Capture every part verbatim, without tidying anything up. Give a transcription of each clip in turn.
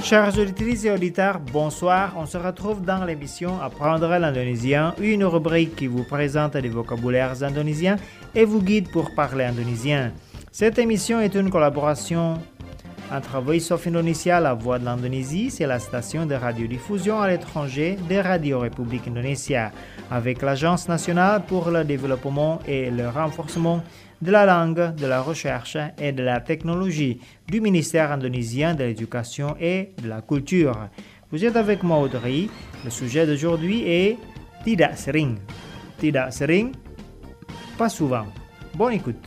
Chers auditrices et auditeurs, bonsoir. On se retrouve dans l'émission Apprendre l'indonésien, une rubrique qui vous présente des vocabulaires indonésiens et vous guide pour parler indonésien. Cette émission est une collaboration entre Voice of Indonesia, la voix de l'Indonésie, c'est la station de radiodiffusion à l'étranger de Radio République Indonésia, avec l'Agence nationale pour le développement et le renforcement de la langue, de la recherche et de la technologie du ministère indonésien de l'Éducation et de la Culture. Vous êtes avec moi Audrey. Le sujet d'aujourd'hui est Tidak sering. Tidak sering, pas souvent. Bonne écoute.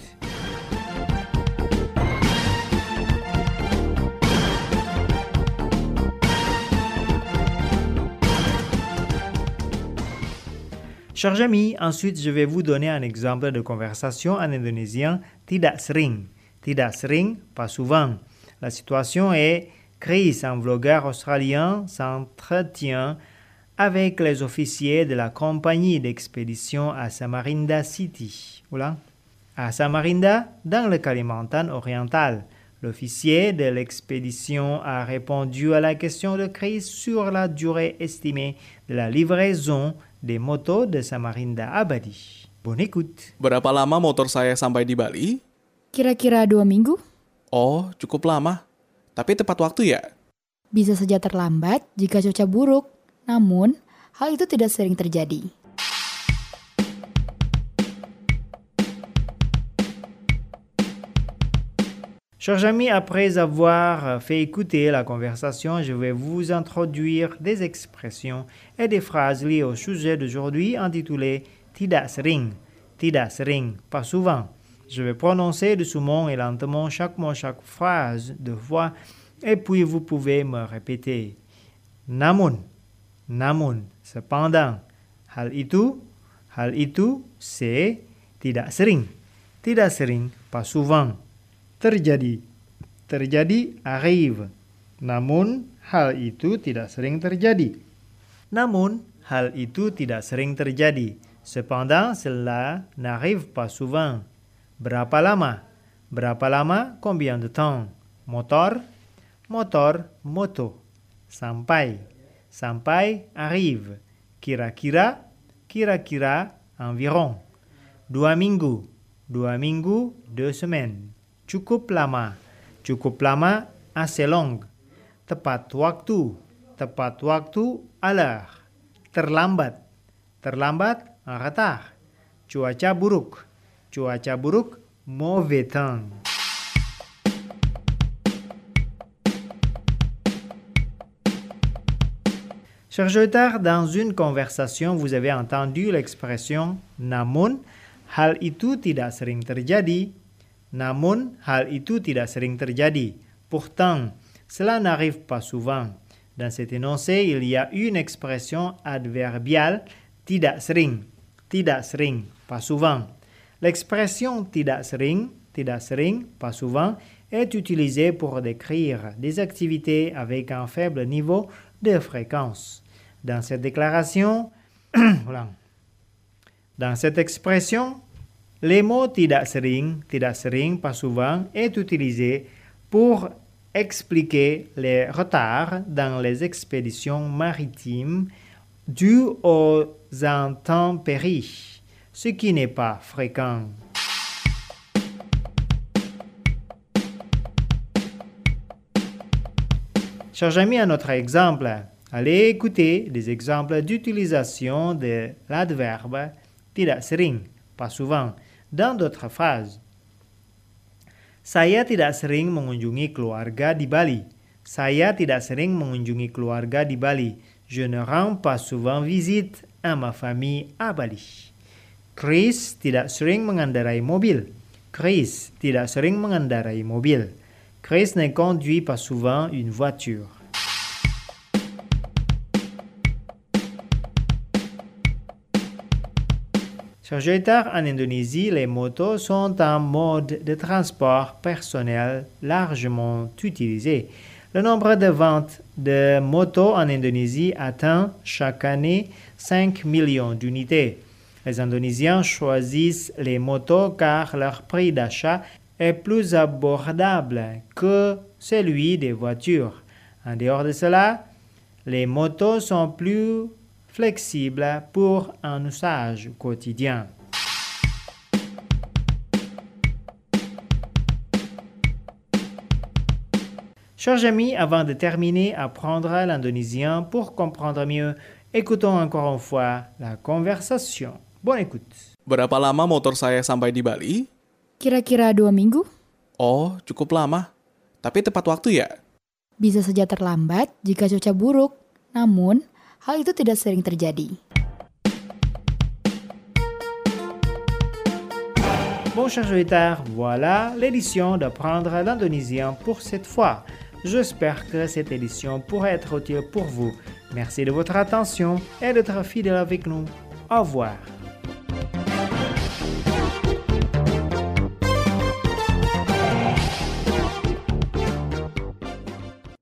Chers amis, ensuite je vais vous donner un exemple de conversation en indonésien tidak sering. Tidak sering, pas souvent. La situation est Chris, un vlogueur australien, s'entretient avec les officiers de la compagnie d'expédition à Samarinda City. Oula. À Samarinda, dans le Kalimantan oriental. L'officier de l'expédition a répondu à la question de Chris sur la durée estimée de la livraison des motos de Samarinda Abadi. Bonne écoute. Berapa lama motor saya sampai di Bali? Kira-kira dua minggu. Oh, cukup lama. Tapi tepat waktu ya? Bisa saja terlambat jika cuaca buruk. Namun, hal itu tidak sering terjadi. Chers amis, après avoir fait écouter la conversation, je vais vous introduire des expressions et des phrases liées au sujet d'aujourd'hui intitulé Tidak sering. Tidak sering, pas souvent. Je vais prononcer doucement et lentement chaque mot, chaque phrase de voix, et puis vous pouvez me répéter. Namun, namun, cependant, hal itu, hal itu, c'est tidak sering. Tidak sering, pas souvent. Terjadi, terjadi, arrive. Namun, hal itu tidak sering terjadi. Namun, hal itu tidak sering terjadi. Cependant, cela n'arrive pas souvent. Berapa lama? Berapa lama? Combien de temps? Motor, motor, moto. Sampai, sampai, arrive. Kira-kira, kira-kira, environ. Dua minggu, dua minggu, deux semaines. Cukup lama, cukup lama, assez long. Tepat waktu, tepat waktu, à l'heure. Terlambat, terlambat, en retard. Cuaca buruk, cuaca buruk, mauvais temps. Chers auditeurs, dans une conversation, vous avez entendu l'expression namun, hal itu tidak sering terjadi. Namun, hal itu tidak sering terjadi. Pourtant, cela n'arrive pas souvent. Dans cet énoncé, il y a une expression adverbiale tidak sering. Tidak sering, pas souvent. L'expression tidak sering, tidak sering, pas souvent, est utilisée pour décrire des activités avec un faible niveau de fréquence. Dans cette déclaration, voilà. Dans cette expression, les mots tidak sering, tidak sering, pas souvent est utilisé pour expliquer les retards dans les expéditions maritimes dus aux intempéries, ce qui n'est pas fréquent. Chers amis, un autre exemple. Allez écouter des exemples d'utilisation de l'adverbe tidak sering, pas souvent, dans d'autres phrases. Saya tidak sering mengunjungi keluarga di Bali. Saya tidak sering mengunjungi keluarga di Bali. Je ne rends pas souvent visite à ma famille à Bali. Chris tidak sering mengendarai mobil. Chris tidak sering mengendarai mobil. Chris ne conduit pas souvent une voiture. Chers auditeurs, en Indonésie, les motos sont un mode de transport personnel largement utilisé. Le nombre de ventes de motos en Indonésie atteint chaque année cinq millions d'unités. Les Indonésiens choisissent les motos car leur prix d'achat est plus abordable que celui des voitures. En dehors de cela, les motos sont plus flexibles pour un usage quotidien. Chers amis, avant de terminer, apprendre l'indonésien pour comprendre mieux, écoutons encore une fois la conversation. Bonne écoute. Berapa lama motor saya sampai di Bali? Kira-kira dua minggu? Oh, cukup lama. Tapi tepat waktu ya? Bisa saja terlambat jika cuaca buruk. Namun, hal itu tidak sering terjadi. Bon, chers auditeurs, voilà l'édition d'apprendre l'indonésien pour cette fois. J'espère que cette édition pourra être utile pour vous. Merci de votre attention et d'être fidèle avec nous. Au revoir.